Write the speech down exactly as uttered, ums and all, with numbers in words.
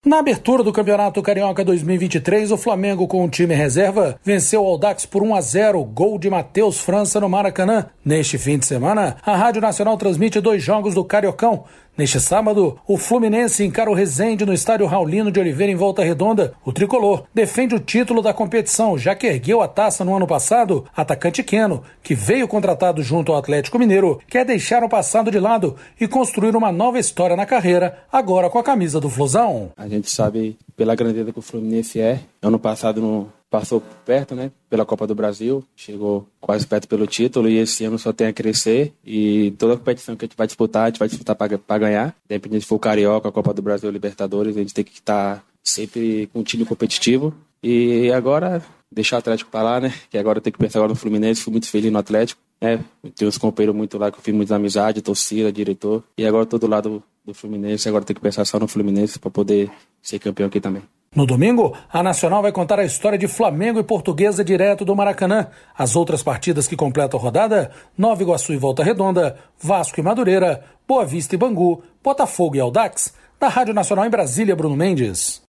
Na abertura do Campeonato Carioca dois mil e vinte e três, o Flamengo, com o time reserva, venceu o Audax por um a zero, gol de Matheus França no Maracanã. Neste fim de semana, a Rádio Nacional transmite dois jogos do Cariocão. Neste sábado, o Fluminense encara o Resende no estádio Raulino de Oliveira, em Volta Redonda. O tricolor defende o título da competição, já que ergueu a taça no ano passado. Atacante Keno, que veio contratado junto ao Atlético Mineiro, quer deixar o passado de lado e construir uma nova história na carreira, agora com a camisa do Flusão. A gente sabe pela grandeza que o Fluminense é. Ano passado não passou perto, né, pela Copa do Brasil, chegou quase perto pelo título, e esse ano só tem a crescer, e toda a competição que a gente vai disputar, a gente vai disputar para ganhar, independente se for o Carioca, a Copa do Brasil, Libertadores, a gente tem que estar sempre com um time competitivo, e agora deixar o Atlético para lá, né, que agora tem que pensar agora no Fluminense. Fui muito feliz no Atlético, né, tem uns companheiros muito lá que eu fiz muita amizade, torcida, diretor, e agora todo lado do Fluminense, agora tem que pensar só no Fluminense para poder ser campeão aqui também. No domingo, a Nacional vai contar a história de Flamengo e Portuguesa direto do Maracanã. As outras partidas que completam a rodada: Nova Iguaçu e Volta Redonda, Vasco e Madureira, Boa Vista e Bangu, Botafogo e Audax. Da Rádio Nacional em Brasília, Bruno Mendes.